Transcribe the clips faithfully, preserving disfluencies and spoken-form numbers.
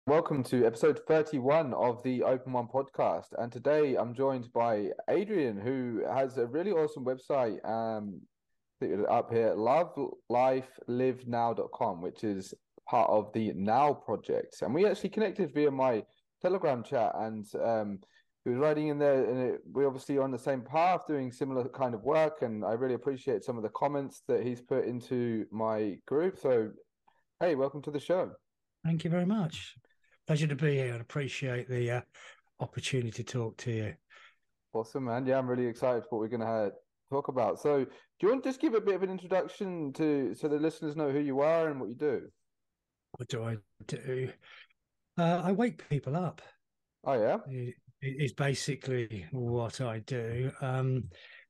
Welcome to episode thirty-one of the Open One podcast. And today I'm joined by Adrian, who has a really awesome website. Um, I think it's up here, love life live now dot com, which is part of the Now project. And we actually connected via my Telegram chat, and um, he was writing in there, and it, we're obviously on the same path, doing similar kind of work. And I really appreciate some of the comments that he's put into my group. So, hey, welcome to the show. Thank you very much. Pleasure to be here and appreciate the uh, opportunity to talk to you. Awesome, man. Yeah, I'm really excited for what we're going to talk about. So, do you want to just give a bit of an introduction to so the listeners know who you are and what you do? What do I do? Uh, I wake people up. Oh, yeah. It is basically what I do. Um,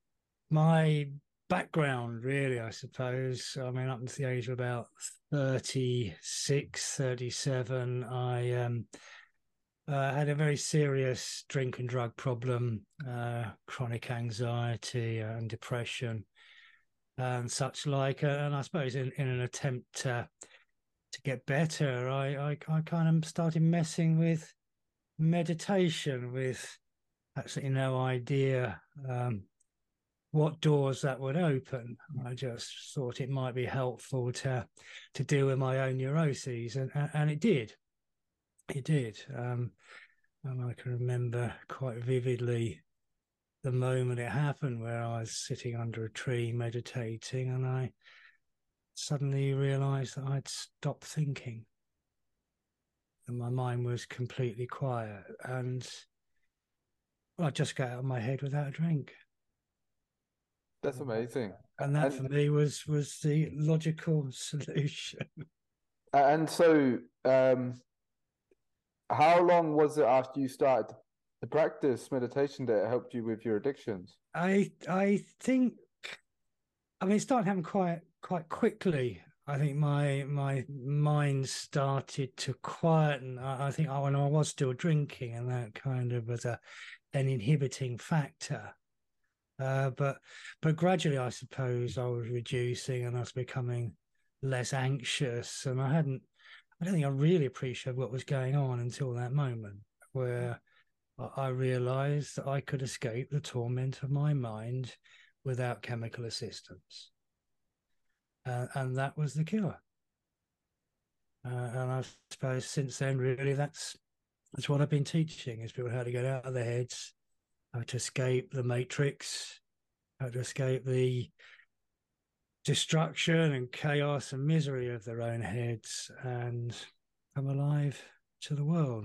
my background, really, I suppose, I mean, up to the age of about thirty-six, thirty-seven, I um, uh, had a very serious drink and drug problem, uh, chronic anxiety and depression and such like. Uh, and I suppose in, in an attempt to to get better, I, I I kind of started messing with meditation with absolutely no idea um, what doors that would open. I just thought it might be helpful to to deal with my own neuroses, and and it did. It did. Um, and I can remember quite vividly the moment it happened where I was sitting under a tree meditating, and I suddenly realized that I'd stopped thinking and my mind was completely quiet. And well, I just got out of my head without a drink. That's amazing. And that And for me was was the logical solution. and so, um, how long was it after you started to practice meditation that it helped you with your addictions? I I think I mean it started happening quite quite quickly. I think my my mind started to quieten. I, I think I, when I was still drinking, and that kind of was a an inhibiting factor. Uh, but but gradually, I suppose I was reducing and I was becoming less anxious, and I hadn't. I don't think I really appreciated what was going on until that moment where I realized that I could escape the torment of my mind without chemical assistance, uh, and that was the cure. Uh, and I suppose since then, really, that's that's what I've been teaching: is people how to get out of their heads, how to escape the matrix, how to escape the destruction and chaos and misery of their own heads and come alive to the world.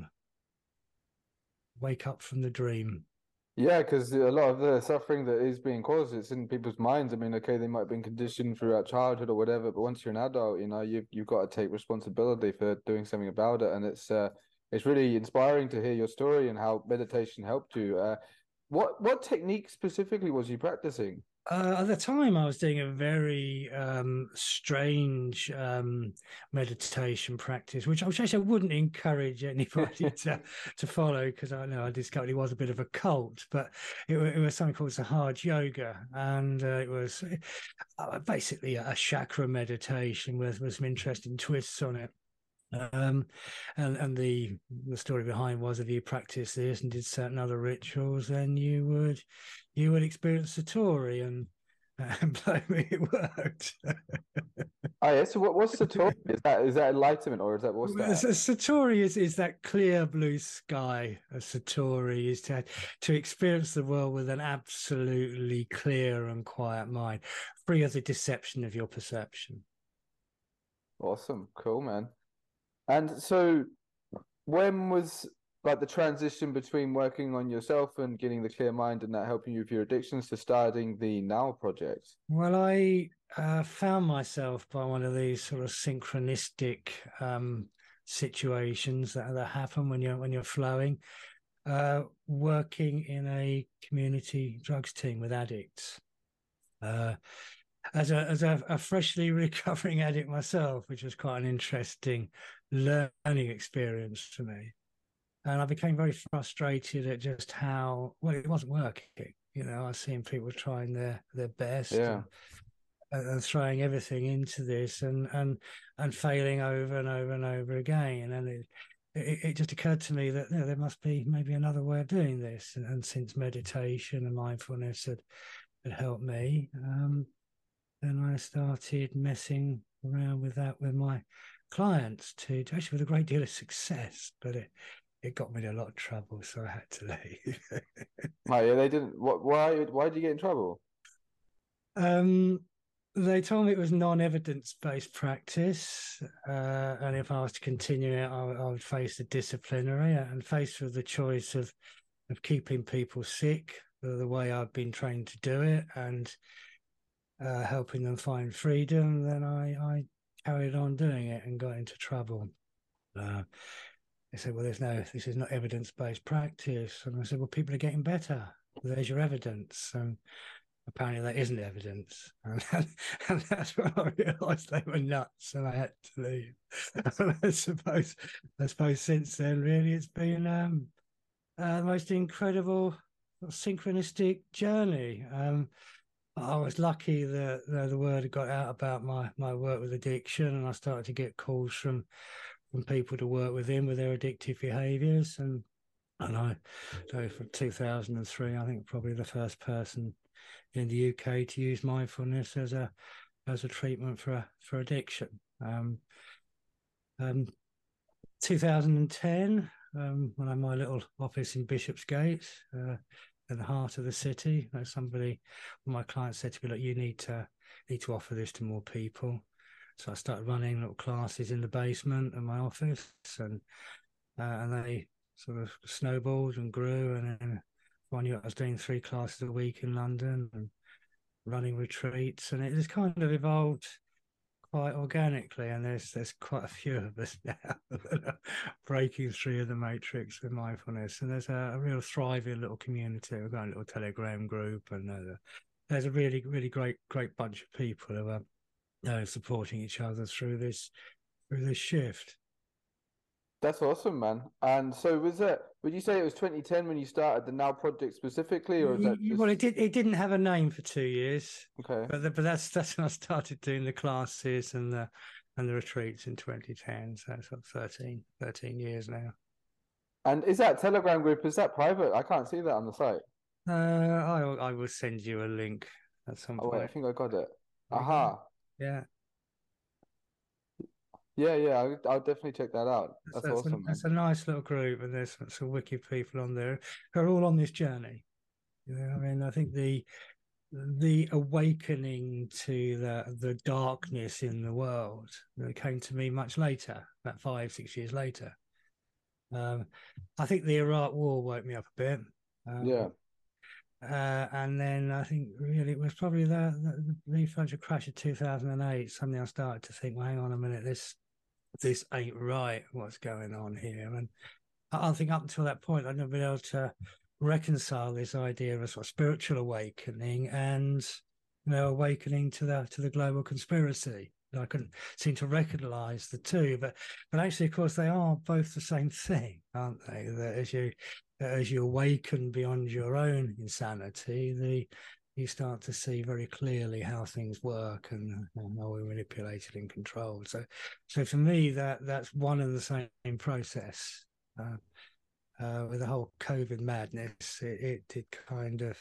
Wake up from the dream. Yeah, because a lot of the suffering that is being caused, it's in people's minds. I mean, okay, they might have been conditioned throughout childhood or whatever, but once you're an adult, you know, you've you've got to take responsibility for doing something about it. And it's uh it's really inspiring to hear your story and how meditation helped you. Uh, what what technique specifically was you practicing? Uh, at the time, I was doing a very um, strange um, meditation practice, which, which actually I wouldn't encourage anybody to to follow because I know I discovered it was a bit of a cult, but it, it was something called Sahaj Yoga, and uh, it was uh, basically a chakra meditation with, with some interesting twists on it. Um, and and the the story behind was if you practice this and did certain other rituals, then you would you would experience Satori, and and believe me, it worked. Oh yeah, so what what's Satori? Is that is that enlightenment or is that what's that? Satori is is that clear blue sky. A Satori is to to experience the world with an absolutely clear and quiet mind, free of the deception of your perception. Awesome, cool, man. And so when was like the transition between working on yourself and getting the clear mind and that helping you with your addictions to starting the Now project? Well, I uh, found myself by one of these sort of synchronistic um, situations that, that happen when you're when you're flowing, uh, working in a community drugs team with addicts. Uh, as a as a, a freshly recovering addict myself, which was quite an interesting learning experience for me, and I became very frustrated at just how well it wasn't working. You know, I was seeing people trying their their best Yeah. and and throwing everything into this and and and failing over and over and over again. And it it, it just occurred to me that you know, there must be maybe another way of doing this. And, and since meditation and mindfulness had, had helped me, um, then I started messing around with that with my clients to, to actually with a great deal of success. But it, it got me in a lot of trouble, so I had to leave. Oh, yeah, they didn't. What? Why? Why did you get in trouble? um, they told me it was non-evidence-based practice, uh, and if I was to continue it, I, I would face the disciplinary and faced with the choice of of keeping people sick the way I've been trained to do it, and uh, helping them find freedom. Then I, I carried on doing it and got into trouble. Uh, they said, well, there's no, this is not evidence-based practice. And I said, well, people are getting better. There's your evidence. And apparently that isn't evidence. And, and that's when I realised they were nuts and I had to leave. And I suppose, I suppose since then, really, it's been um, uh, the most incredible synchronistic journey. Um, I was lucky that the, the word had got out about my, my work with addiction, and I started to get calls from from people to work with them with their addictive behaviours. And and I, so from two thousand three, I think probably the first person in the U K to use mindfulness as a as a treatment for for addiction. Um, um, two thousand ten, um, when I had my little office in Bishopsgate, uh, in the heart of the city, you know, somebody, one of my clients said to me, look, you need to need to offer this to more people. So I started running little classes in the basement of my office, and uh, and they sort of snowballed and grew. And then one year I was doing three classes a week in London and running retreats, and it just kind of evolved quite organically. And there's there's quite a few of us now that are breaking through the matrix with mindfulness. And there's a, a real thriving little community. We've got a little Telegram group, and there's a, there's a really really great great bunch of people who are uh, supporting each other through this through this shift. That's awesome, man. And so was it, would you say it was twenty ten when you started the Now Project specifically, or is that just... Well, it did. It didn't have a name for two years, Okay. but the, but that's that's when I started doing the classes and the and the retreats in twenty ten. So it's like thirteen, thirteen years now. And is that Telegram group, is that private? I can't see that on the site. Uh, I I will send you a link at some Oh, wait, I point. think I got it. There you Aha. go. Yeah. Yeah, yeah, I'll, I'll definitely check that out. That's So it's a, awesome, man. it's a nice little group, and there's some, some wicked people on there who are all on this journey. You know, I mean, I think the the awakening to the the darkness in the world that came to me much later, about five, six years later. Um, I think the Iraq War woke me up a bit. Um, Yeah. uh, and then I think really it was probably the, the, the financial crash of two thousand eight. Suddenly I started to think, well, hang on a minute, this this ain't right. What's going on here? And I, I think up until that point, I'd never been able to reconcile this idea of a sort of spiritual awakening and, you know, awakening to the to the global conspiracy. I couldn't seem to recognize the two, but but actually, of course, they are both the same thing, aren't they? That as you as you awaken beyond your own insanity, the you start to see very clearly how things work and, and how we're manipulated and controlled. So, so for me, that that's one and the same process. Uh, uh, with the whole COVID madness, it, it did kind of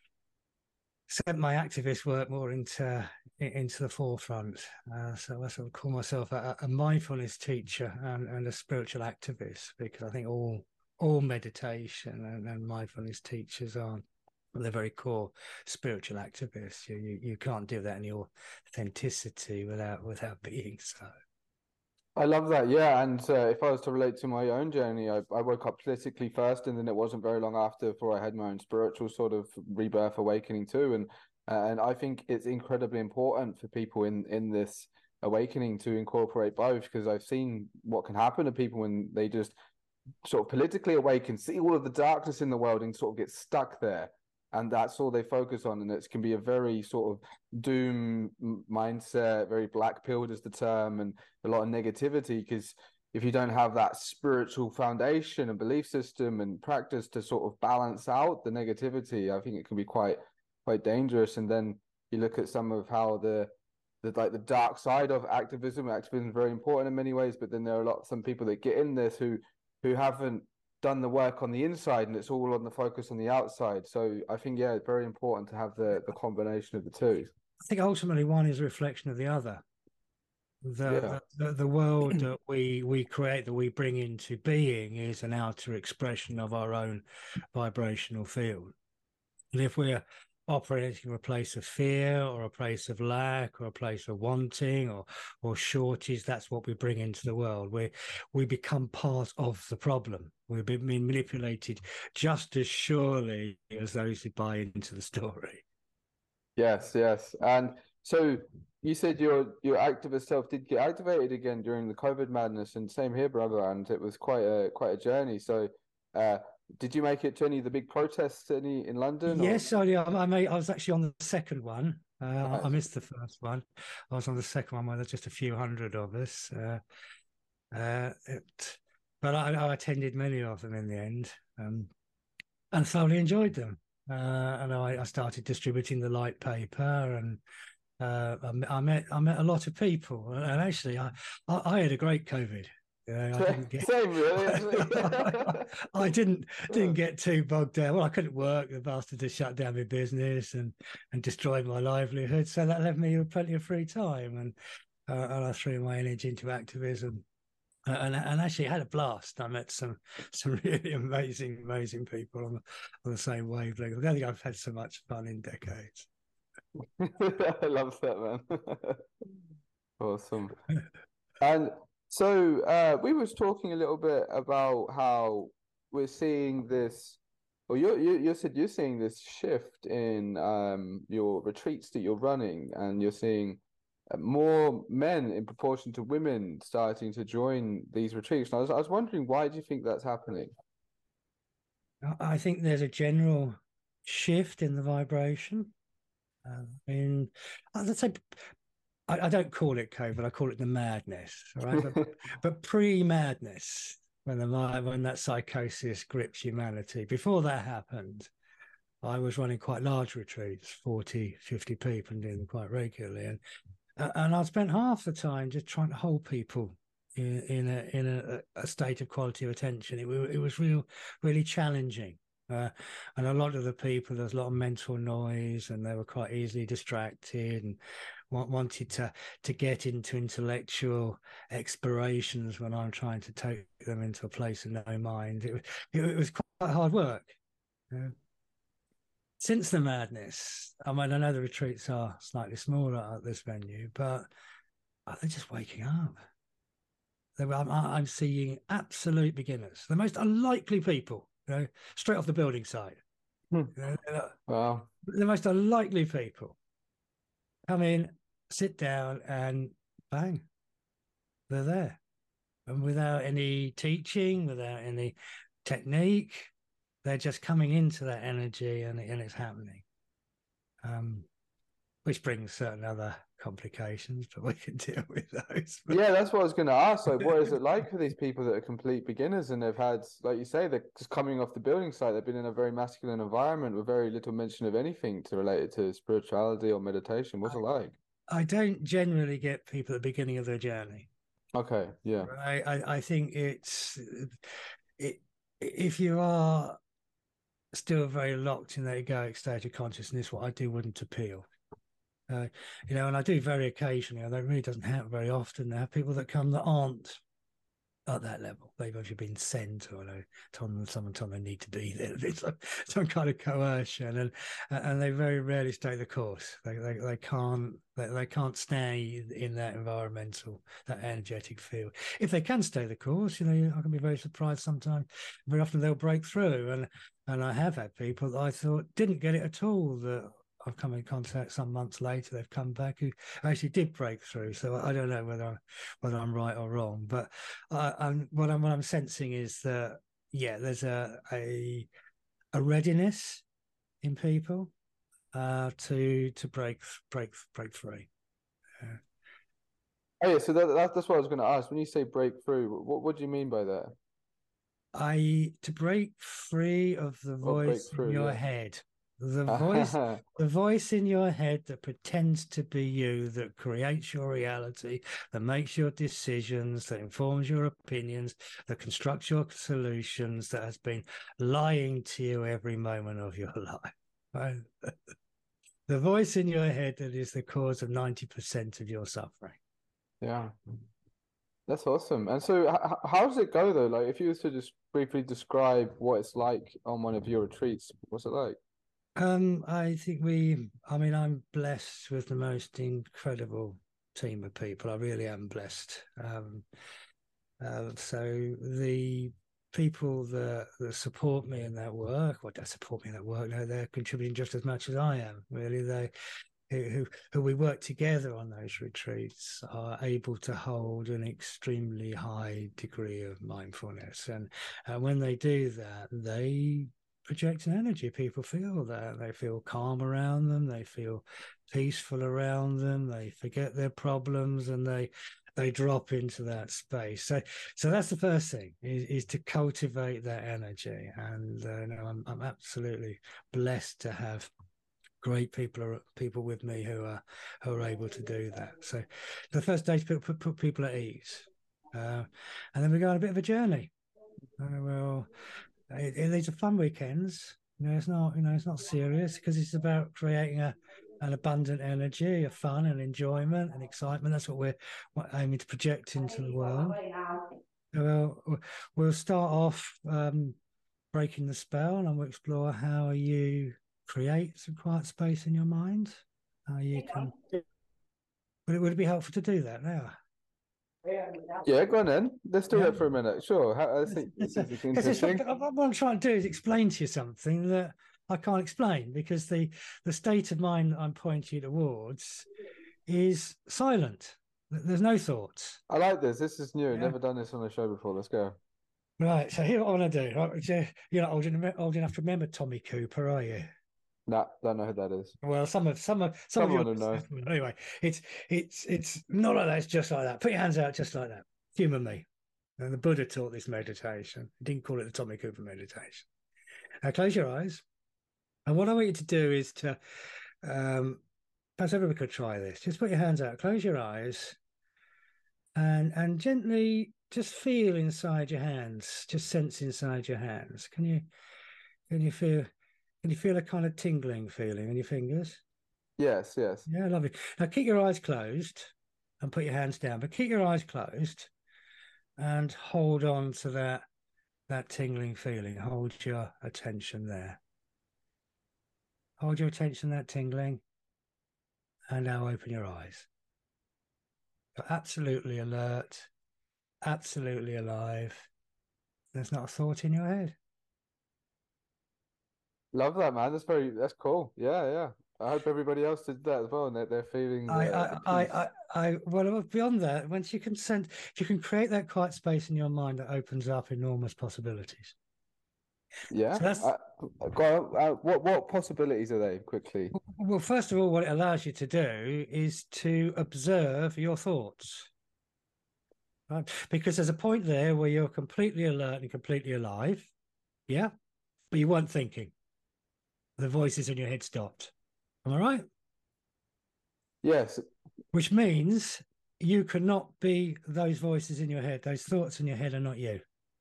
set my activist work more into into the forefront. Uh, so I sort of call myself a, a mindfulness teacher and, and a spiritual activist, because I think all all meditation and, and mindfulness teachers are, they're very core spiritual activists. You, you you can't do that in your authenticity without without being so. I love that. Yeah. And uh, if I was to relate to my own journey, I, I woke up politically first, and then it wasn't very long after before I had my own spiritual sort of rebirth awakening too. And and I think it's incredibly important for people in, in this awakening to incorporate both, because I've seen what can happen to people when they just sort of politically awaken, see all of the darkness in the world and sort of get stuck there. And that's all they focus on. And it can be a very sort of doom mindset, very black pilled is the term, and a lot of negativity. Because if you don't have that spiritual foundation and belief system and practice to sort of balance out the negativity, I think it can be quite, quite dangerous. And then you look at some of how the, the like the dark side of activism. Activism is very important in many ways, but then there are a lot some people that get in this who who haven't done the work on the inside, and it's all on the focus on the outside. So I think, yeah, it's very important to have the the combination of the two. I think ultimately one is a reflection of the other. Yeah. The, the the world that we we create, that we bring into being, is an outer expression of our own vibrational field. And if we're operating from a place of fear or a place of lack or a place of wanting or or shortage, that's what we bring into the world. We we become part of the problem. We're being manipulated just as surely as those who buy into the story. Yes, yes. And so you said your your activist self did get activated again during the COVID madness, and same here, brother. And it was quite a quite a journey. So, uh, did you make it to any of the big protests any in London or? Yes, I, I made. I was actually on the second one. Uh, I Nice. missed the first one. I was on the second one where there's just a few hundred of us. Uh, uh, it, but I, I attended many of them in the end, um, and thoroughly enjoyed them. Uh, and I, I started distributing the light paper, and uh, I, I met I met a lot of people. And actually, I I, I had a great COVID. You know, I didn't get. Same, really, actually. I didn't didn't get too bogged down. Well, I couldn't work. The bastard had shut down my business and and destroyed my livelihood. So that left me with plenty of free time, and uh, and I threw my energy into activism. Uh, and and actually had a blast. I met some some really amazing amazing people on the, on the same wavelength. I don't think I've had so much fun in decades. I love that, man. Awesome. And so uh, we was talking a little bit about how we're seeing this, or you you you said you're seeing this shift in um your retreats that you're running, and you're seeing more men in proportion to women starting to join these retreats. And I was I was wondering, why do you think that's happening? I think there's a general shift in the vibration. Uh, in let's say, I, I don't call it COVID. I call it the madness. All right, but but pre-madness, when the when that psychosis grips humanity. Before that happened, I was running quite large retreats, forty, fifty people, and doing them quite regularly. And and I spent half the time just trying to hold people in, in a in a, a state of quality of attention. It, it was real, really challenging. Uh, and a lot of the people, there's a lot of mental noise, and they were quite easily distracted and wanted to to get into intellectual explorations when I'm trying to take them into a place of no mind. It, it, it was quite hard work. Uh, since the madness, I mean, I know the retreats are slightly smaller at this venue, but they're just waking up. I'm, I'm seeing absolute beginners, the most unlikely people. You know, straight off the building site. Hmm. You know, Wow. The most unlikely people come in, sit down, and bang, they're there. And without any teaching, without any technique, they're just coming into that energy, and, and it's happening. Um, which brings certain other complications, but we can deal with those. But... Yeah, that's what I was going to ask. Like, what is it like for these people that are complete beginners, and they've had, like you say, they're just coming off the building site. They've been in a very masculine environment with very little mention of anything to relate it to spirituality or meditation. What's I, it like? I don't generally get people at the beginning of their journey. Okay, yeah. I, I, I think it's it if you are still very locked in that egoic state of consciousness, what I do wouldn't appeal. Uh, you know, and I do very occasionally, although it really doesn't happen very often. There are people that come that aren't at that level. They've actually been sent, or you know, told them, someone told them they need to be there. It's some, some kind of coercion, and and they very rarely stay the course. They they, they can't they, they can't stay in that environmental, that energetic field. If they can stay the course, you know, I can be very surprised sometimes. Very often they'll break through, and and I have had people that I thought didn't get it at all that I've come in contact some months later. They've come back who actually did break through. So I don't know whether I'm, whether I'm right or wrong. But uh, I'm, what I'm what I'm sensing is that yeah, there's a a, a readiness in people uh, to to break break break free. Yeah. Oh yeah, so that, that that's what I was going to ask. When you say breakthrough, what what do you mean by that? I to break free of the Or voice in breakthrough, your yeah. head The voice, the voice in your head that pretends to be you, that creates your reality, that makes your decisions, that informs your opinions, that constructs your solutions, that has been lying to you every moment of your life. Right? The voice in your head that is the cause of ninety percent of your suffering. Yeah. That's awesome. And so, h- how does it go though? Like, if you were to just briefly describe what it's like on one of your retreats, what's it like? Um, I think we, I mean, I'm blessed with the most incredible team of people. I really am blessed. Um, uh, so the people that, that support me in that work, or don't support me in that work, no, they're contributing just as much as I am. Really, they who who we work together on those retreats are able to hold an extremely high degree of mindfulness, and uh, when they do that, they project an energy. People feel that they feel calm around them, they feel peaceful around them, they forget their problems, and they they drop into that space. So, so that's the first thing is, is to cultivate that energy. And uh, no, I'm I'm absolutely blessed to have great people are people with me who are who are able to do that. So, the first day is put, put, put people at ease, uh, and then we go on a bit of a journey. Uh, well, it, it, these are fun weekends. You know, it's not you know it's not serious because it's about creating a an abundant energy, a fun and enjoyment and excitement. That's what we're, we're aiming to project into the world. Well, we'll start off um, breaking the spell, and we'll explore how you create some quiet space in your mind. How you can. Would it, would it be helpful to do that now? Yeah, go on then. Let's do Yeah. that for a minute. Sure. I think this is Because interesting. what I'm trying to do is explain to you something that I can't explain because the the state of mind that I'm pointing you towards is silent. There's no thoughts. I like this. This is new. Yeah. Never done this on a show before. Let's go. Right. So here what I want to do. Right, you're not old enough, old enough to remember Tommy Cooper, are you? Nah, don't know who that is. Well, some of some of some of your Someone will know. anyway. It's it's it's not like that. It's just like that. Put your hands out, just like that. Humor me. And the Buddha taught this meditation. He didn't call it the Tommy Cooper meditation. Now close your eyes. And what I want you to do is to, um, perhaps everybody could try this. Just put your hands out, close your eyes, and and gently just feel inside your hands. Just sense inside your hands. Can you can you feel can you feel a kind of tingling feeling in your fingers? Yes, yes. Yeah, lovely. Now keep your eyes closed and put your hands down, but keep your eyes closed and hold on to that that tingling feeling. Hold your attention there. Hold your attention, that tingling, and now open your eyes. You're absolutely alert, absolutely alive. There's not a thought in your head. Love that, man. That's very, that's cool. Yeah, yeah. I hope everybody else did that as well, and that they're feeling I, the, the I, peace. I, I, I, well, beyond that, once you can send, you can create that quiet space in your mind that opens up enormous possibilities. Yeah. So that's Uh, go on. Uh, what what possibilities are they? Quickly. well. First of all, what it allows you to do is to observe your thoughts, right? Because there's a point there where you're completely alert and completely alive, yeah, but you weren't thinking. The voices in your head stopped. Am I right? Yes. Which means you cannot be those voices in your head. Those thoughts in your head are not you.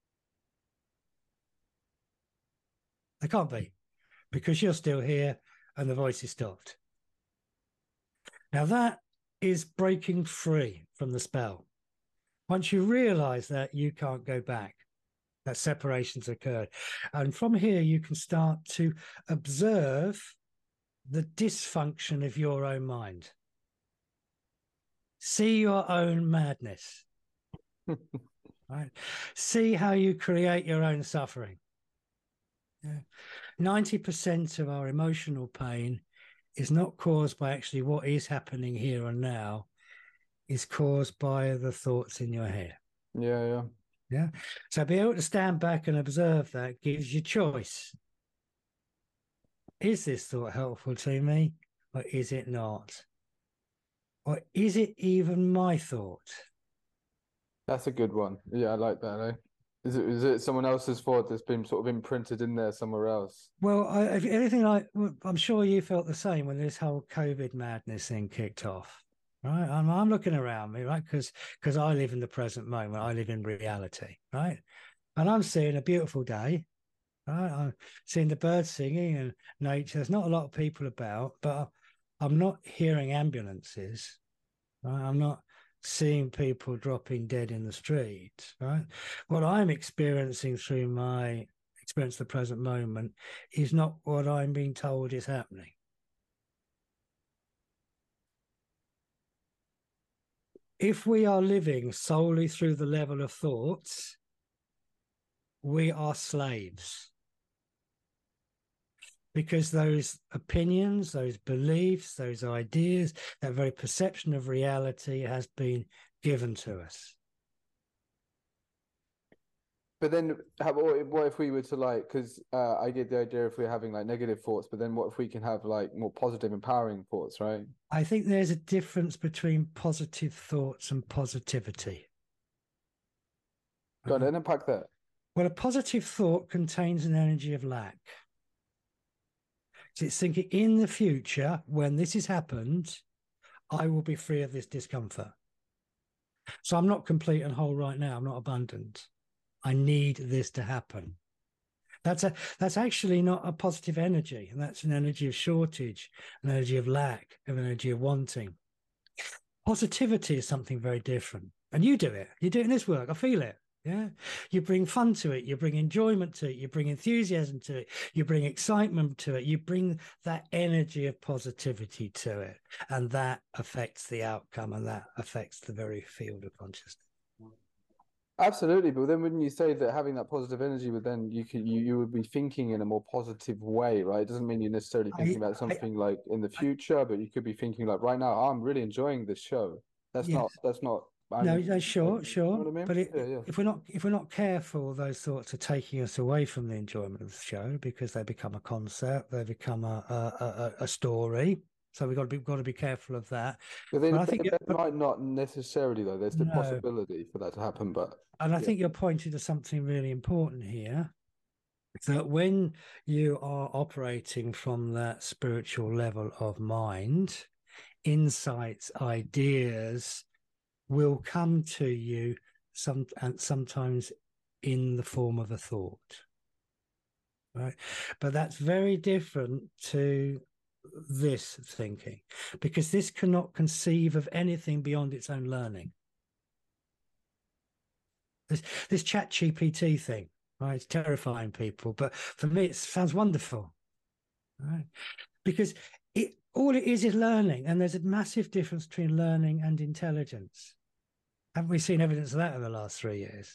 They can't be because you're still here and the voice is stopped. Now that is breaking free from the spell. Once you realize that, you can't go back. That separation's occurred. And from here, you can start to observe the dysfunction of your own mind. See your own madness. Right? See how you create your own suffering. Yeah. ninety percent of our emotional pain is not caused by actually what is happening here and now, is caused by the thoughts in your head. Yeah, yeah. Yeah. So be able to stand back and observe that gives you choice. Is this thought helpful to me or is it not? Or is it even my thought? That's a good one. Yeah, I like that. Eh? Is it is it someone else's thought that's been sort of imprinted in there somewhere else? Well, I, if anything like, well, I'm sure you felt the same when this whole COVID madness thing kicked off, right? I'm, I'm looking around me, right? Because because I live in the present moment, I live in reality, right? And I'm seeing a beautiful day, right? I'm seeing the birds singing and nature. There's not a lot of people about, but I'm not hearing ambulances, right? I'm not seeing people dropping dead in the street, right? What I'm experiencing through my experience the present moment is not what I'm being told is happening. If we are living solely through the level of thoughts, we are slaves. Because those opinions, those beliefs, those ideas, that very perception of reality has been given to us. But then, how, what if we were to like? Because uh, I get the idea if we're having like negative thoughts, but then what if we can have like more positive, empowering thoughts, right? I think there's a difference between positive thoughts and positivity. Go on, and unpack that. Well, a positive thought contains an energy of lack. So it's thinking in the future, when this has happened, I will be free of this discomfort. So I'm not complete and whole right now. I'm not abundant. I need this to happen. That's a that's actually not a positive energy, and that's an energy of shortage, an energy of lack, an energy of wanting. Positivity is something very different, and you do it. You do it in this work. I feel it. Yeah, you bring fun to it. You bring enjoyment to it. You bring enthusiasm to it. You bring excitement to it. You bring that energy of positivity to it, and that affects the outcome, and that affects the very field of consciousness. Absolutely, but then wouldn't you say that having that positive energy would then you could you, you would be thinking in a more positive way, right? It doesn't mean you're necessarily thinking I, about something I, like in the future, but you could be thinking like right now, I'm really enjoying this show. That's yes. not that's not No, I'm no, like, sure, you sure. know what I mean? But it, Yeah, yeah. if we're not if we're not careful, those thoughts are taking us away from the enjoyment of the show because they become a concept, they become a a, a, a story. So we've got to be got to be careful of that. But then But I think, that but might not necessarily though. There's the no, possibility for that to happen, but and I yeah. think you're pointing to something really important here. That when you are operating from that spiritual level of mind, insights, ideas will come to you some and sometimes in the form of a thought, right? But that's very different to this thinking, because this cannot conceive of anything beyond its own learning. This this chat G P T thing, right? It's terrifying people, but for me it sounds wonderful, right? Because it all it is is learning, and there's a massive difference between learning and intelligence. Haven't we seen evidence of that in the last three years?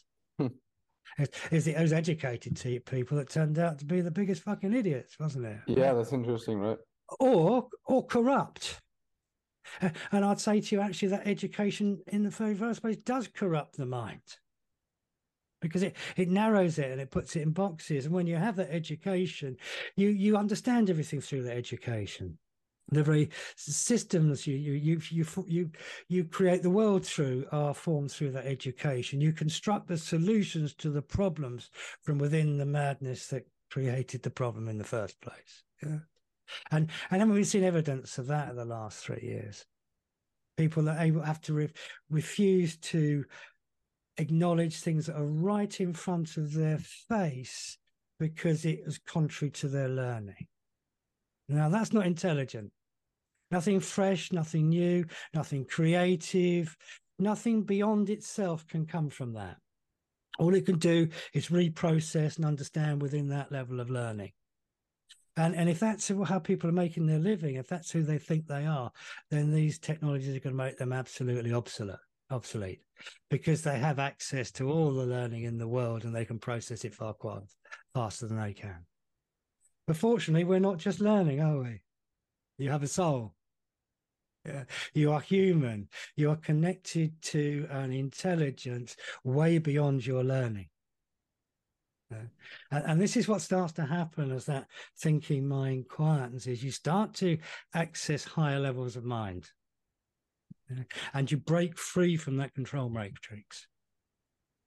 Is it those educated people that turned out to be the biggest fucking idiots, wasn't it? Yeah, that's interesting, right? Or or corrupt. And I'd say to you, actually, that education in the very first place does corrupt the mind, because it, it narrows it and it puts it in boxes. And when you have that education, you you understand everything through that education. The very systems you you you you you you create the world through are formed through that education. You construct the solutions to the problems from within the madness that created the problem in the first place. Yeah. And and then we've seen evidence of that in the last three years. People that able have to re refuse to acknowledge things that are right in front of their face because it was contrary to their learning. Now, that's not intelligent. Nothing fresh, nothing new, nothing creative, nothing beyond itself can come from that. All it can do is reprocess and understand within that level of learning. And, and if that's how people are making their living, if that's who they think they are, then these technologies are going to make them absolutely obsolete, obsolete because they have access to all the learning in the world and they can process it far quite faster than they can. But fortunately, we're not just learning, are we? You have a soul. Yeah. You are human. You are connected to an intelligence way beyond your learning. Yeah. And, and this is what starts to happen as that thinking mind quietens, is you start to access higher levels of mind. Yeah. And you break free from that control matrix.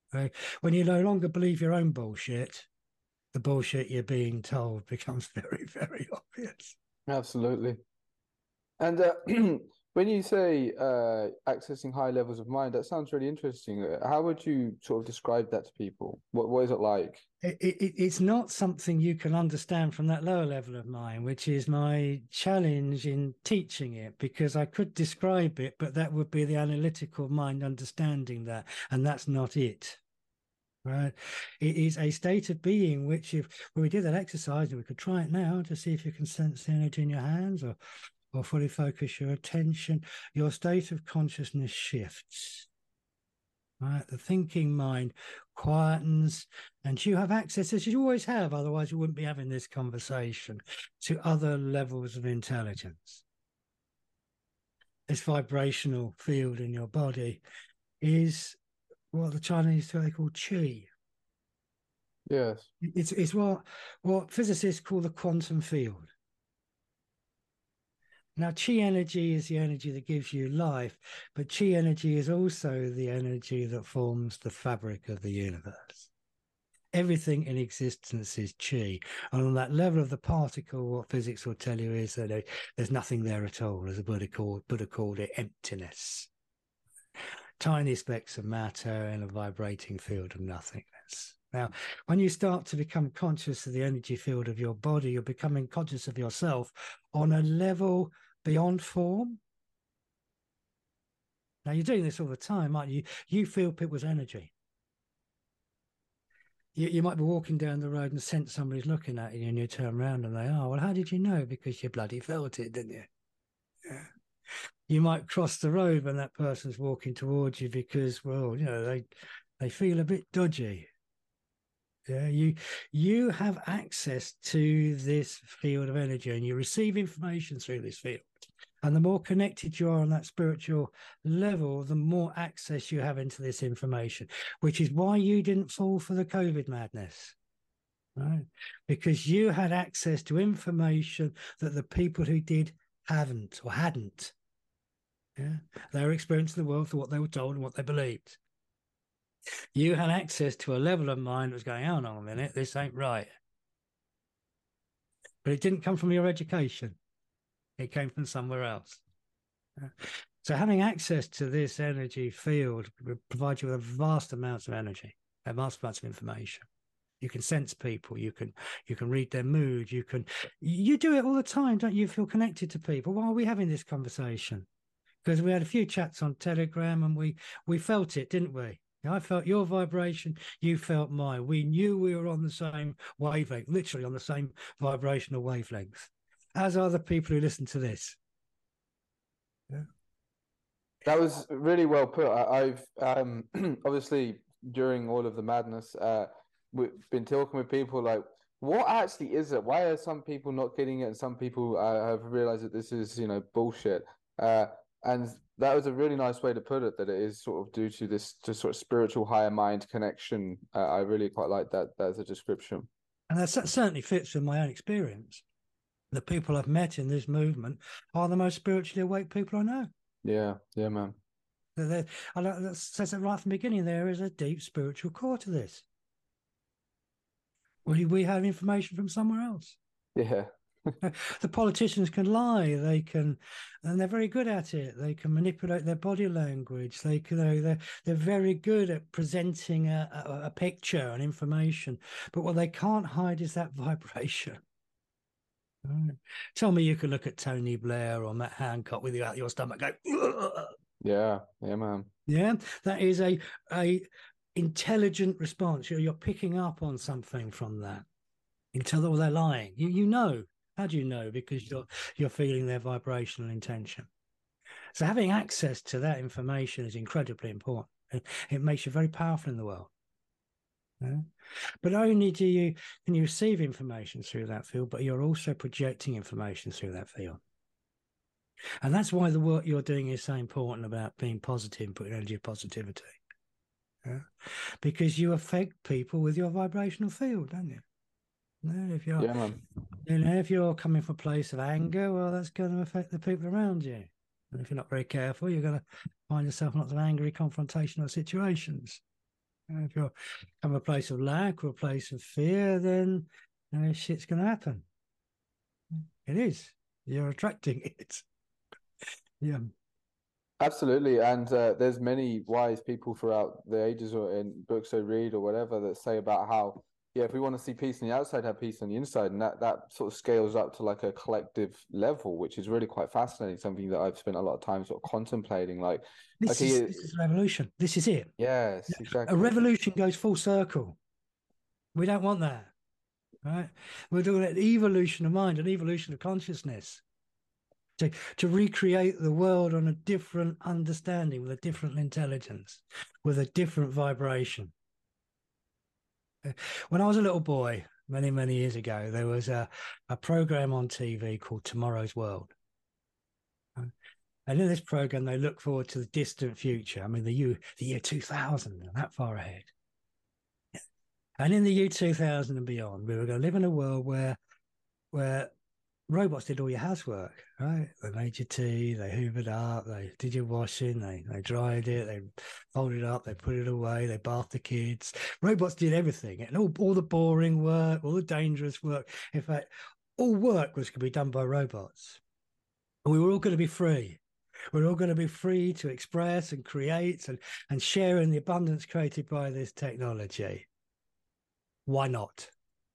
Right? When you no longer believe your own bullshit, the bullshit you're being told becomes very, very obvious. Absolutely. And uh, when you say uh, accessing high levels of mind, that sounds really interesting. Uh, How would you sort of describe that to people? What what is it like? It, it, it's not something you can understand from that lower level of mind, which is my challenge in teaching it, because I could describe it, but that would be the analytical mind understanding that, and that's not it. Right. It is a state of being which, if when we did that exercise, and we could try it now to see if you can sense the energy in your hands or or fully focus your attention, your state of consciousness shifts. Right. The thinking mind quietens, and you have access, as you always have, otherwise you wouldn't be having this conversation, to other levels of intelligence. This vibrational field in your body is what the Chinese they call qi. Yes. It's, it's what, what physicists call the quantum field. Now, chi energy is the energy that gives you life, but chi energy is also the energy that forms the fabric of the universe. Everything in existence is chi. And on that level of the particle, what physics will tell you is that there's nothing there at all, as the Buddha called, Buddha called it emptiness. Tiny specks of matter in a vibrating field of nothingness. Now, when you start to become conscious of the energy field of your body, you're becoming conscious of yourself on a level beyond form. Now, you're doing this all the time, aren't you? You feel people's energy. You, you might be walking down the road and sense somebody's looking at you, and you turn around and they are. Well, how did you know? Because you bloody felt it, didn't you? Yeah. You might cross the road when that person's walking towards you because, well, you know, they they feel a bit dodgy. Yeah, you you have access to this field of energy, and you receive information through this field. And the more connected you are on that spiritual level, the more access you have into this information, which is why you didn't fall for the COVID madness. Right? Because you had access to information that the people who did haven't or hadn't. Yeah, they were experiencing the world for what they were told and what they believed. You had access to a level of mind that was going, "Oh, no, a minute, this ain't right." But it didn't come from your education. It came from somewhere else. Yeah. So having access to this energy field provides you with vast amounts of energy, vast amounts of information. You can sense people. You can you can read their mood. You can you do it all the time, don't you? Feel connected to people. Why are we having this conversation? Because we had a few chats on Telegram and we we felt it, didn't we? I felt your vibration, you felt mine. We knew we were on the same wavelength, literally on the same vibrational wavelength, as are the people who listen to this. Yeah. That was really well put. I, I've um, obviously during all of the madness, uh, we've been talking with people like, what actually is it? Why are some people not getting it, and some people uh, have realized that this is, you know, bullshit? Uh, and that was a really nice way to put it. That it is sort of due to this, just sort of spiritual higher mind connection. Uh, I really quite like that. That's a description, and that certainly fits with my own experience. The people I've met in this movement are the most spiritually awake people I know. Yeah, yeah, man. They're, I that says it right from the beginning. There is a deep spiritual core to this. We we have information from somewhere else. Yeah. The politicians can lie. They can, and they're very good at it. They can manipulate their body language. They can, they're they're very good at presenting a, a, a picture and information. But what they can't hide is that vibration. Right. Tell me you can look at Tony Blair or Matt Hancock with you out your stomach go. Ugh. Yeah, yeah, man. Yeah, that is a a intelligent response. You're, you're picking up on something from that. You can tell that they're lying. You you know. How do you know? Because you're you're feeling their vibrational intention. So having access to that information is incredibly important. It, it makes you very powerful in the world. Yeah? But not only do you can you receive information through that field, but you're also projecting information through that field. And that's why the work you're doing is so important about being positive, putting energy of positivity. Yeah? Because you affect people with your vibrational field, don't you? Yeah, if you're, yeah, man. You know, if you're coming from a place of anger, well, that's going to affect the people around you. And if you're not very careful, you're going to find yourself in lots of angry, confrontational situations. If you're from a place of lack or a place of fear, then you know, shit's going to happen. It is. You're attracting it. Yeah. Absolutely, and uh, there's many wise people throughout the ages, or in books I read or whatever, that say about how, yeah, if we want to see peace on the outside, have peace on the inside, and that that sort of scales up to like a collective level, which is really quite fascinating. Something that I've spent a lot of time sort of contemplating. Like, This is okay, this is a revolution. This is it. yes, A exactly. revolution goes full circle. We don't want that. Right? We're doing an evolution of mind, an evolution of consciousness. To, to recreate the world on a different understanding, with a different intelligence, with a different vibration. When I was a little boy, many, many years ago, there was a, a program on T V called Tomorrow's World. And in this program, they look forward to the distant future. I mean, the year, the year two thousand, that far ahead. And in the year two thousand and beyond, we were going to live in a world where, where robots did all your housework, right? They made your tea, they hoovered up, they did your washing, they, they dried it, they folded it up, they put it away, they bathed the kids. Robots did everything, and all, all the boring work, all the dangerous work. In fact, all work was going to be done by robots. And we were all going to be free. We're all going to be free to express and create and, and share in the abundance created by this technology. Why not?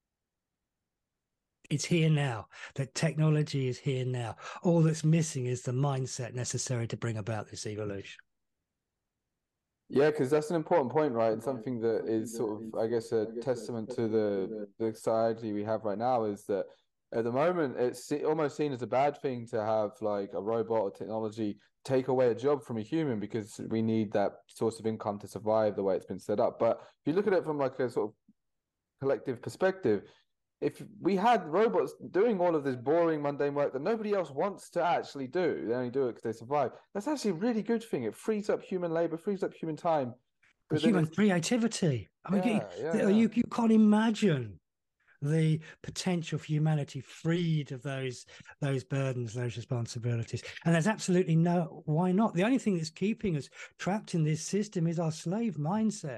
It's here now. The technology is here now. All that's missing is the mindset necessary to bring about this evolution. Yeah, because that's an important point, right? And something that is sort of, I guess, a testament to the the society we have right now is that at the moment it's almost seen as a bad thing to have like a robot or technology take away a job from a human, because we need that source of income to survive the way it's been set up. But if you look at it from like a sort of collective perspective, if we had robots doing all of this boring, mundane work that nobody else wants to actually do, they only do it because they survive. That's actually a really good thing. It frees up human labor, frees up human time. But then Human it's, creativity. I mean, yeah, yeah, you, yeah. you, you can't imagine the potential for humanity freed of those those burdens, those responsibilities. And there's absolutely no, why not? The only thing that's keeping us trapped in this system is our slave mindset.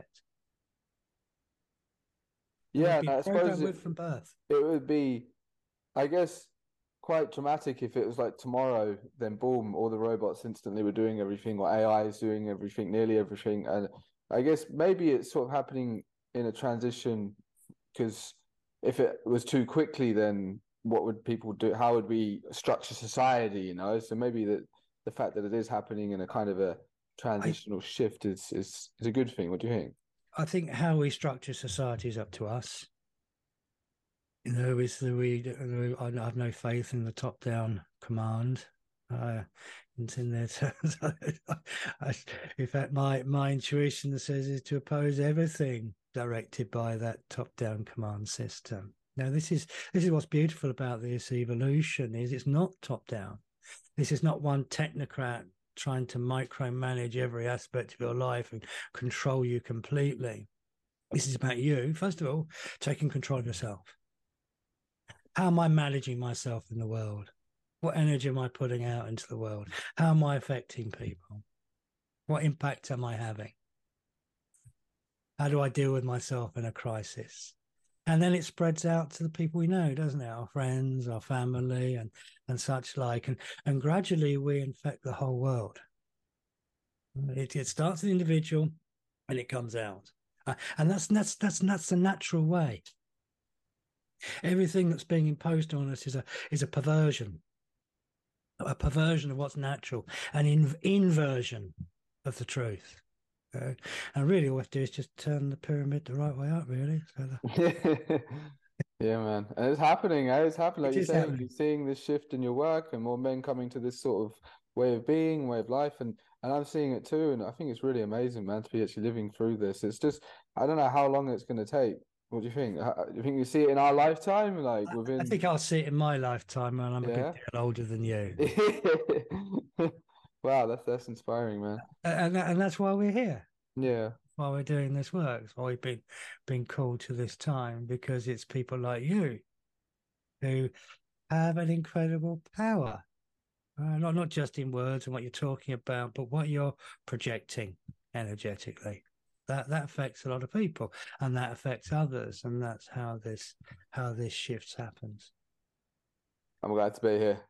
Yeah, We've and been I suppose programmed it, with from birth. it would be, I guess, quite dramatic if it was like tomorrow, then boom, all the robots instantly were doing everything, or A I is doing everything, nearly everything. And I guess maybe it's sort of happening in a transition, because if it was too quickly, then what would people do? How would we structure society, you know? So maybe that the fact that it is happening in a kind of a I, transitional shift is is is a good thing. What do you think? I think how we structure society is up to us. You know, is the we? I have no faith in the top-down command. Uh, it's in there. In fact, my my intuition says is to oppose everything directed by that top-down command system. Now, this is this is what's beautiful about this evolution, is it's not top-down. This is not one technocrat trying to micromanage every aspect of your life and control you completely. This is about you, first of all, taking control of yourself. How am I managing myself in the world? What energy am I putting out into the world? How am I affecting people? What impact am I having? How do I deal with myself in a crisis? And then it spreads out to the people we know, doesn't it? Our friends, our family, and and such like. And and gradually we infect the whole world. It, it starts an individual, and it comes out, uh, and that's that's that's that's the natural way. Everything that's being imposed on us is a is a perversion, a perversion of what's natural, an in, inversion of the truth. Uh, and really, all we have to do is just turn the pyramid the right way up, really. So the... Yeah, man. And it's happening, eh? It's happening. Like It you're is saying, happening. you're seeing this shift in your work and more men coming to this sort of way of being, way of life. And and I'm seeing it too. And I think it's really amazing, man, to be actually living through this. It's just, I don't know how long it's going to take. What do you think? How- Do you think we see it in our lifetime? Like I, I within, think I'll see it in my lifetime, and I'm a good yeah? deal older than you. Wow, that's that's inspiring, man. And, and that's why we're here. Yeah. While we're doing this work. That's why we've been, been called to this time, because it's people like you who have an incredible power. Uh, not not just in words and what you're talking about, but what you're projecting energetically. that that affects a lot of people, and that affects others, and that's how this how this shift happens. I'm glad to be here.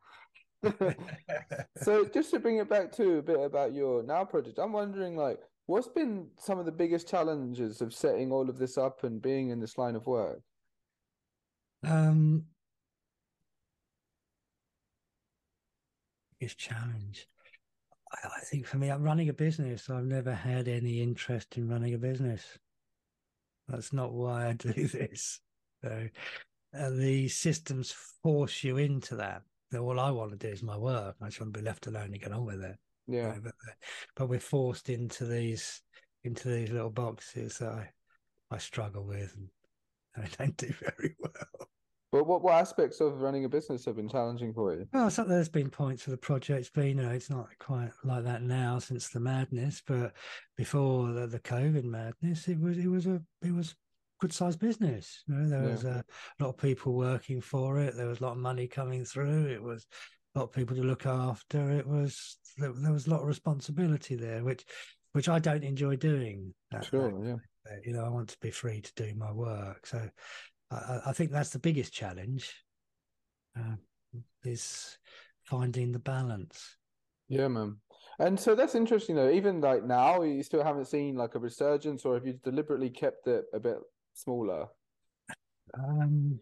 So just to bring it back to a bit about your now project, I'm wondering like what's been some of the biggest challenges of setting all of this up and being in this line of work? Um, biggest challenge. I, I think for me, I'm running a business. I've never had any interest in running a business. That's not why I do this. So uh, the systems force you into that. That all I want to do is my work. I just want to be left alone and get on with it. Yeah. Uh, but, but we're forced into these into these little boxes that I, I struggle with, and I don't do very well. But what, what aspects of running a business have been challenging for you? Well, so there's been points of the project's been, you know, it's not quite like that now since the madness, but before the, the COVID madness, it was it was a it was good sized business. You know, there Yeah. was a lot of people working for it. There was a lot of money coming through. It was a lot of people to look after. It was there, there was a lot of responsibility there, which which I don't enjoy doing. That, Sure, that, yeah. you know, I want to be free to do my work. So I, I think that's the biggest challenge. Uh, is finding the balance. Yeah, man. And so that's interesting though. Even like now, you still haven't seen like a resurgence, or have you deliberately kept it a bit smaller? Um,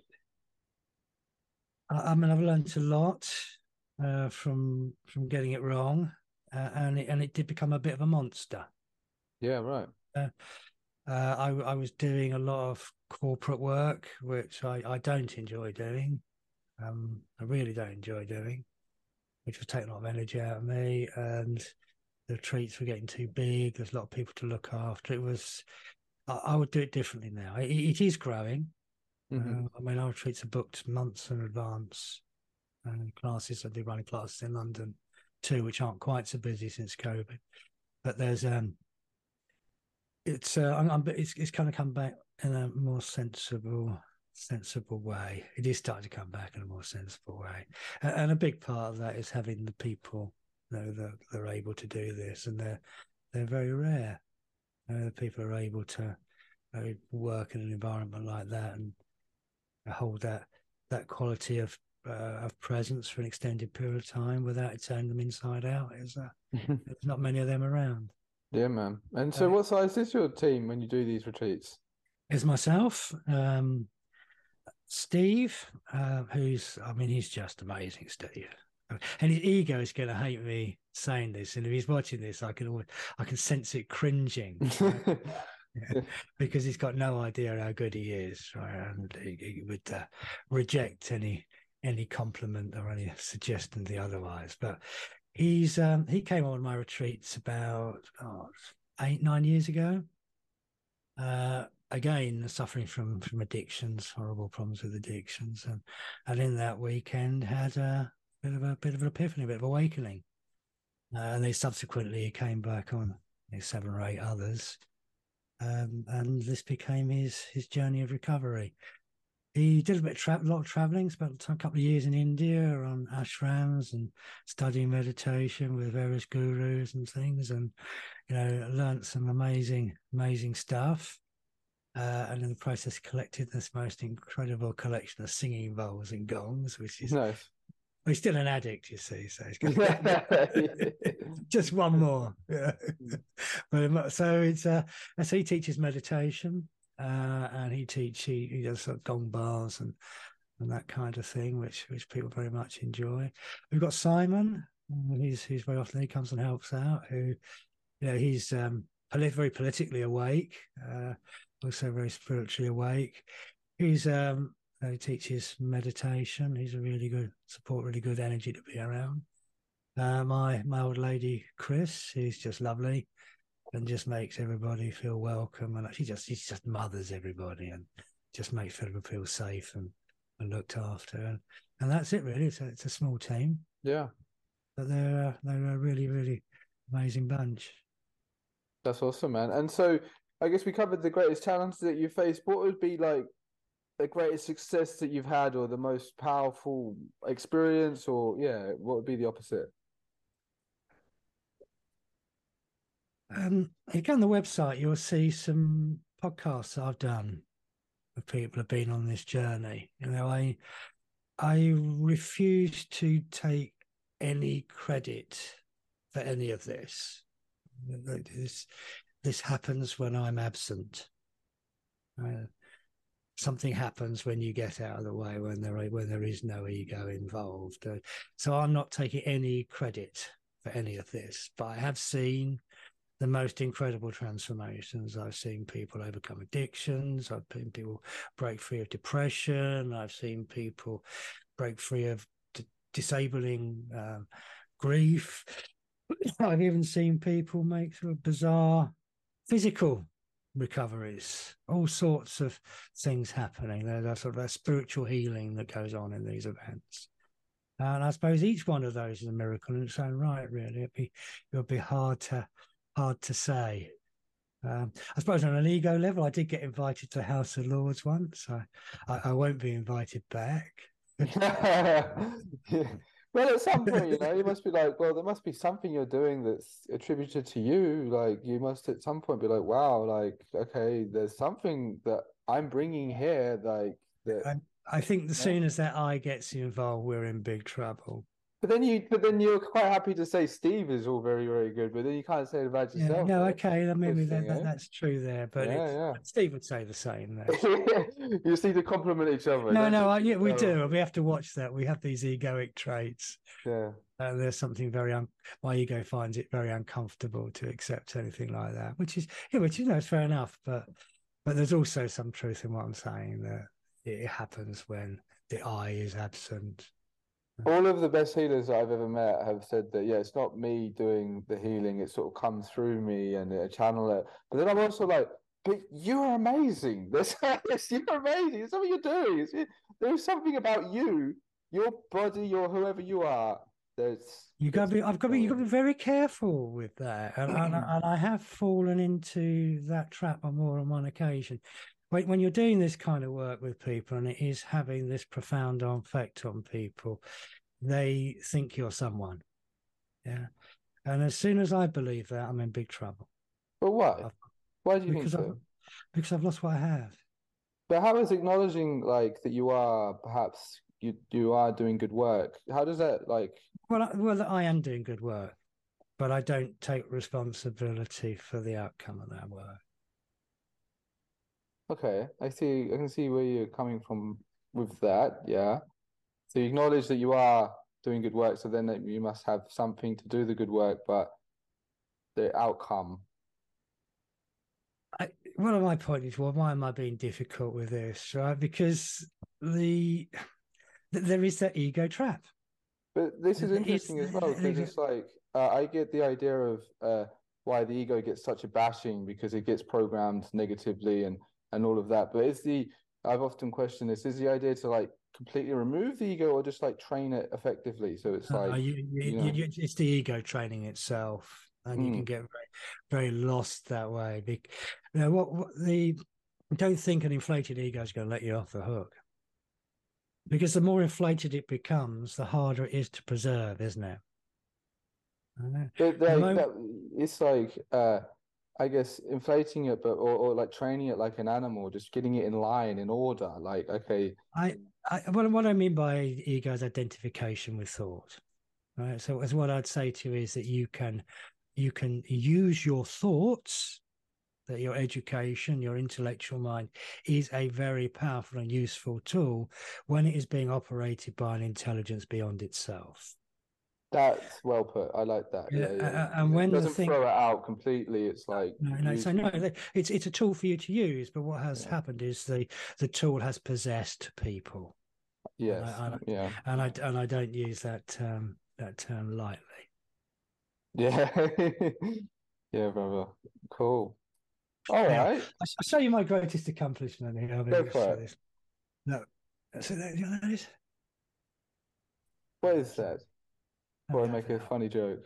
I, I mean, I've learned a lot uh, from from getting it wrong, uh, and it, and it did become a bit of a monster. Yeah, right. Uh, uh, I I was doing a lot of corporate work, which I, I don't enjoy doing. Um, I really don't enjoy doing, which was taking a lot of energy out of me, and the retreats were getting too big. There's a lot of people to look after. It was I, I would do it differently now. It, it is growing. Mm-hmm. Uh, I mean, our retreats are booked months in advance. And classes, I do running classes in London too, which aren't quite so busy since COVID. But there's um, it's uh, I'm, I'm, it's it's kind of come back in a more sensible sensible way. It is starting to come back in a more sensible way, and, and a big part of that is having the people, you know, that they're able to do this, and they're they're very rare. You know, the people are able to you know, work in an environment like that and hold that that quality of uh, of presence for an extended period of time without it turning them inside out. Is uh, there's not many of them around. Yeah, man. And so Uh, what size is your team when you do these retreats? there's myself, um, Steve, uh, who's I mean he's just amazing, Steve. And his ego is going to hate me saying this, and if he's watching this, I can always, I can sense it cringing. Right? Yeah, because he's got no idea how good he is, right? And he, he would uh, reject any any compliment or any suggestion the otherwise. But he's um, he came on my retreats about oh, eight nine years ago. Uh, again, suffering from from addictions, horrible problems with addictions, and and in that weekend had a bit of a bit of an epiphany, a bit of awakening, uh, and they subsequently came back on you know, seven or eight others. Um, and this became his his journey of recovery. He did a bit of tra- a lot of traveling, spent a couple of years in India on ashrams and studying meditation with various gurus and things, and you know, learned some amazing, amazing stuff. Uh, and in the process, collected this most incredible collection of singing bowls and gongs, which is Nice. well, he's still an addict, you see. So he's got Yeah. just one more. Yeah. But so it's uh, so he teaches meditation, uh, and he teach he, he does sort of gong bars and and that kind of thing, which which people very much enjoy. We've got Simon. He's he's very often he comes and helps out. Who you know he's um very politically awake, uh, also very spiritually awake. He's um he teaches meditation. He's a really good support, really good energy to be around. Uh, my my old lady Chris, who's just lovely and just makes everybody feel welcome, and she just she just mothers everybody and just makes everybody feel safe and, and looked after, and, and that's it really. It's a, it's a small team, Yeah. but they're uh, they're a really really amazing bunch. That's awesome, man. And so I guess we covered the greatest challenges that you faced. What would be like the greatest success that you've had, or the most powerful experience, or yeah, what would be the opposite? um, if you go on the website, you'll see some podcasts I've done with people who've been on this journey. You know, I I refuse to take any credit for any of this. This this happens when I'm absent. Uh, something happens when you get out of the way, when there when there is no ego involved. Uh, so I'm not taking any credit for any of this, but I have seen the most incredible transformations. I've seen people overcome addictions. I've seen people break free of depression. I've seen people break free of d- disabling um, grief. I've even seen people make sort of bizarre physical recoveries, all sorts of things happening. There's sort of a spiritual healing that goes on in these events. And I suppose each one of those is a miracle in its own right, really. It'd be, it would be hard to hard to say. Um, I suppose on an ego level, I did get invited to House of Lords once. I, I, I won't be invited back. Yeah. Well, at some point, you know, you must be like, well, there must be something you're doing that's attributed to you. Like, you must at some point be like, wow, like, okay, there's something that I'm bringing here, like that. I, I think the You know? soon as that I gets involved, we're in big trouble. But then you, but then you're quite happy to say Steve is all very, very good, but then you can't say it about Yeah, yourself. no, Eh? okay, maybe that, Interesting, that eh? that's true there, but it, Yeah, Steve would say the same. yeah. That's You just need to compliment each other. no, Don't no, just I, keep yeah, it we down. do. We have to watch that. We have these egoic traits. Yeah. And there's something very un- my ego finds it very uncomfortable to accept anything like that, which is yeah, which you know is fair enough. But but there's also some truth in what I'm saying, that it happens when the I is absent. All of the best healers I've ever met have said that, yeah, it's not me doing the healing, it sort of comes through me and I channel it. But then I'm also like, but you're amazing. There's, you're amazing. It's something you're doing. It's, there's something about you, your body, your whoever you are. There's, You got there's to be. I've got to be. You got to be very careful with that, and, and and I have fallen into that trap on more than one occasion. When when you're doing this kind of work with people, and it is having this profound effect on people, they think you're someone. Yeah, and as soon as I believe that, I'm in big trouble. But why? I've, Why do you think because I've so? because I've lost what I have. But how is acknowledging like that you are perhaps you you are doing good work? How does that like Well, I, well, I am doing good work, but I don't take responsibility for the outcome of that work. okay, I see I can see where you're coming from with that, yeah. So you acknowledge that you are doing good work, so then that you must have something to do the good work, but the outcome. I, one of my point is, well, why am I being difficult with this, right? Because the there is that ego trap. But this is There is interesting as the, well the because ego. it's like uh, I get the idea of uh, why the ego gets such a bashing because it gets programmed negatively and and all of that. But is the I've often questioned this: is the idea to like completely remove the ego or just like train it effectively? So it's Uh, like you, you, you know, you, it's the ego training itself, and you mm, can get very, very lost that way. You know, what, what the don't think an inflated ego is going to let you off the hook, because the more inflated it becomes, the harder it is to preserve, isn't it? I know. but The like moment that, it's like uh, I guess inflating it, but or, or like training it like an animal, just getting it in line, in order. Like okay, I, I what, what I mean by ego is identification with thought. Right. So as what I'd say to you is that you can you can use your thoughts, that your education, your intellectual mind is a very powerful and useful tool when it is being operated by an intelligence beyond itself. that's well put. I like that. Yeah, Yeah, yeah, uh, yeah. and It when the doesn't thing, throw it out completely. It's like no, no, so use. no, it's it's a tool for you to use. But what has Yeah. happened is the the tool has possessed people, and Yes. I and Yeah. I, and I and I don't use that term that term lightly. Yeah. Yeah, brother. Cool. All Now, right. I'll show you my greatest accomplishment here. I'll Go for illustrate it. this. No, so that, you know that is? What is that? Let Or me I make open a it up. funny joke.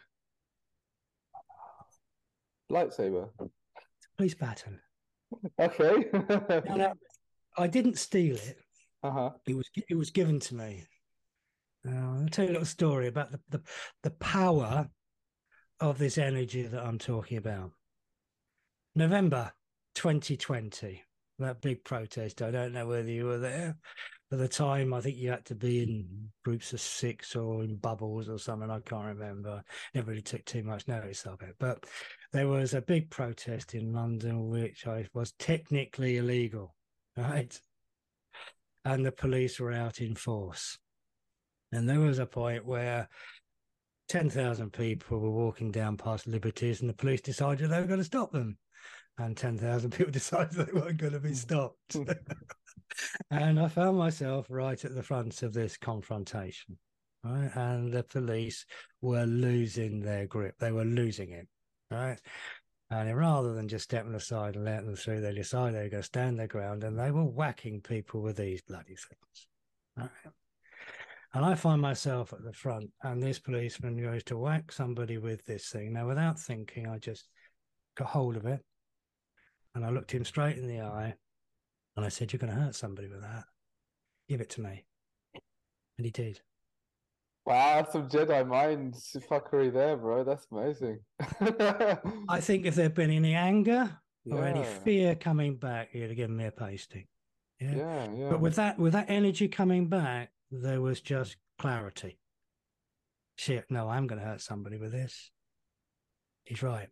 Lightsaber. Police baton. Okay. No, no, I didn't steal it. Uh-huh. It was it was given to me. Uh, I'll tell you a little story about the, the the power of this energy that I'm talking about. November twenty twenty, that big protest. I don't know whether you were there. At the time, I think you had to be in groups of six or in bubbles or something. I can't remember. Never really took too much notice of it. But there was a big protest in London, which I was technically illegal, right? And the police were out in force. And there was a point where ten thousand people were walking down past Liberties and the police decided they were going to stop them. And ten thousand people decided they weren't going to be stopped. And I found myself right at the front of this confrontation, right? And the police were losing their grip. They were losing it, right? And rather than just stepping aside and letting them through, they decided they were going to stand their ground, and they were whacking people with these bloody things, right? And I find myself at the front, and this policeman goes to whack somebody with this thing. Now, without thinking, I just got hold of it, and I looked him straight in the eye, and I said, "You're going to hurt somebody with that. Give it to me." And he did. Wow, that's some Jedi mind fuckery there, bro. That's amazing. I think if there'd been any anger or Yeah. any fear coming back, he'd have given me a pasting. Yeah. Yeah, yeah. But with that, with that energy coming back, there was just clarity. Shit, no, I'm going to hurt somebody with this. He's right.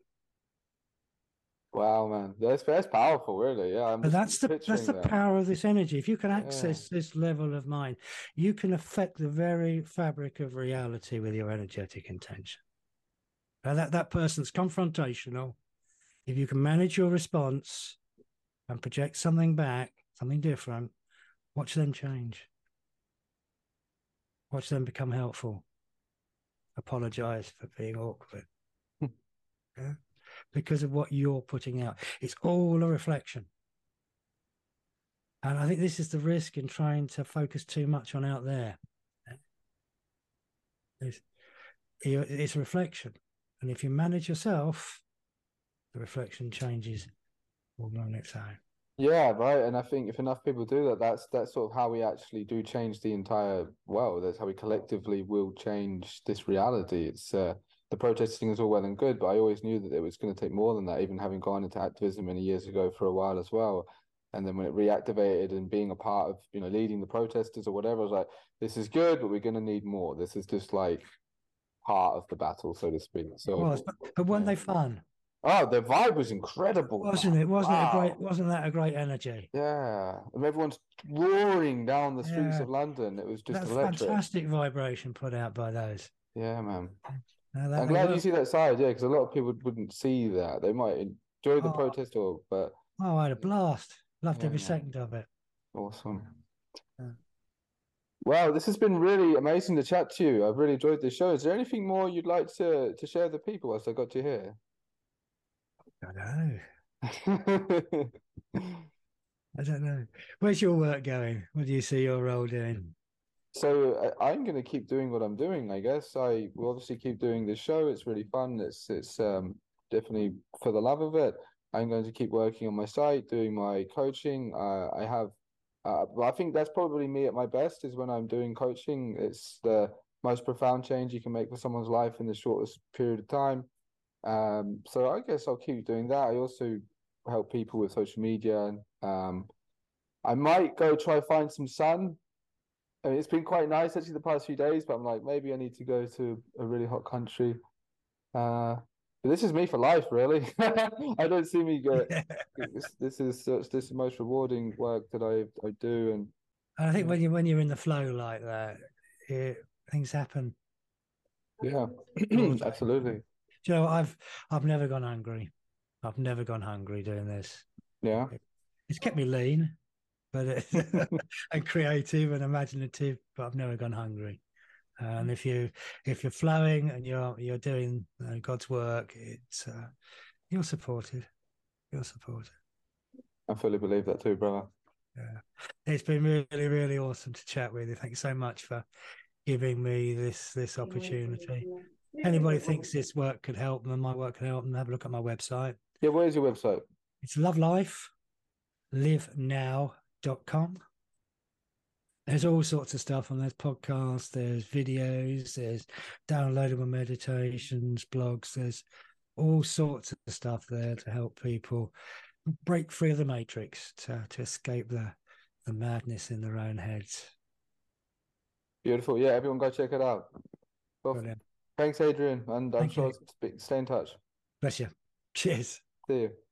Wow, man. That's that's powerful, really. Yeah, I'm But just that's the that's picturing the that. power of this energy. If you can access this level of mind, you can affect the very fabric of reality with your energetic intention. Now that that person's confrontational. If you can manage your response and project something back, something different, watch them change. Watch them become helpful. Apologize for being awkward. Yeah? Because of what you're putting out. It's all a reflection. And I think this is the risk in trying to focus too much on out there. It's, it's a reflection. And if you manage yourself, the reflection changes all on its own. Yeah, right. And I think if enough people do that, that's that's sort of how we actually do change the entire world. That's how we collectively will change this reality. It's uh, the protesting is all well and good, but I always knew that it was going to take more than that, even having gone into activism many years ago for a while as well. And then when it reactivated and being a part of, you know, leading the protesters or whatever, I was like, this is good, but we're going to need more. This is just like part of the battle, so to speak. So, It was, but, but weren't yeah. they fun? Oh, the vibe was incredible, wasn't man. it? Wasn't Wow. it a great? Wasn't that a great energy? Yeah, and everyone's roaring down the streets Yeah. of London. It was just That's electric. fantastic vibration put out by those. Yeah, man. No, that I'm they glad were- you see that side, yeah, because a lot of people wouldn't see that. They might enjoy the Oh. protest, or but Oh, I had a blast. Loved Yeah, every man. second of it. awesome. Yeah. Wow, this has been really amazing to chat to you. I've really enjoyed this show. Is there anything more you'd like to to share with the people whilst I got you here? I don't know. I don't know. Where's your work going? What do you see your role doing? So I, I'm going to keep doing what I'm doing, I guess. I will obviously keep doing this show. It's really fun. It's it's um definitely for the love of it. I'm going to keep working on my site, doing my coaching. Uh, I have, uh, I think that's probably me at my best is when I'm doing coaching. It's the most profound change you can make for someone's life in the shortest period of time. Um, so I guess I'll keep doing that. I also help people with social media. Um, I might go try find some sun. I mean, it's been quite nice actually the past few days, but I'm like, maybe I need to go to a really hot country. Uh, but this is me for life, really. I don't see me go. This, this is such this is the most rewarding work that I I do, and And I think when you when you're in the flow like that, it, things happen. yeah, absolutely. Do you know, I've I've never gone hungry. I've never gone hungry doing this. Yeah, It's kept me lean, but it, and creative and imaginative. But I've never gone hungry. And if you if you're flowing and you're you're doing uh, God's work, it's uh, you're supported. You're supported. I fully believe that too, brother. Yeah, it's been really really awesome to chat with you. Thanks so much for giving me this this opportunity. Anybody thinks this work could help them, my work can help them, have a look at my website. Yeah, where's your website? It's Love Life Live Now dot com. There's all sorts of stuff on. There's podcasts, there's videos, there's downloadable meditations, blogs. There's all sorts of stuff there to help people break free of the matrix, to, to escape the, the madness in their own heads. Beautiful. Yeah, everyone go check it out. Well, Brilliant. thanks, Adrian, and I'm Thank sure you. speak, stay in touch. Bless you. Cheers. See you.